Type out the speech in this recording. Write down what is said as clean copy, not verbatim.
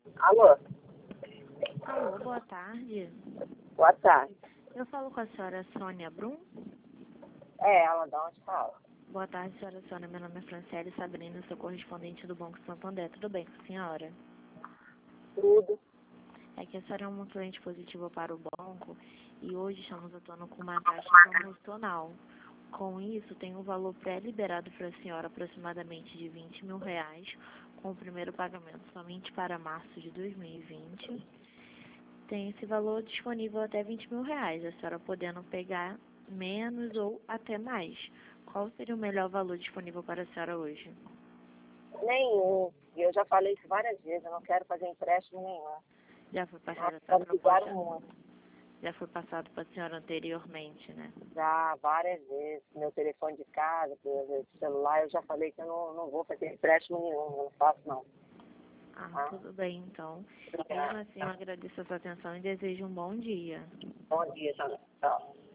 Alô, Alô, boa tarde. boa tarde. Eu falo com a senhora Sônia Brum. É, ela de onde fala? Boa tarde, senhora Sônia. Meu nome é Franciele Sabrina, sou correspondente do Banco Santander. Tudo bem com a senhora? Tudo. É que a senhora é uma cliente positiva para o banco e hoje estamos atuando com uma taxa promocional. Com isso, tem um valor pré-liberado para a senhora aproximadamente de R$ 20.000, com o primeiro pagamento somente para março de 2020. Tem esse valor disponível até R$ 20.000, a senhora podendo pegar menos ou até mais. Qual seria o melhor valor disponível para a senhora hoje? Nenhum. E eu já falei isso várias vezes, eu não quero fazer empréstimo nenhum. Já foi passada essa Já me ligaram proposta? muito. Já foi passado para a senhora anteriormente, né? Já várias vezes. Meu telefone de casa, meu celular, eu já falei que eu não vou fazer empréstimo nenhum, eu não faço não. Ah, Tá? tudo bem então. Mesmo Obrigada. assim, eu agradeço a sua atenção e desejo um bom dia. Bom dia, Tchau.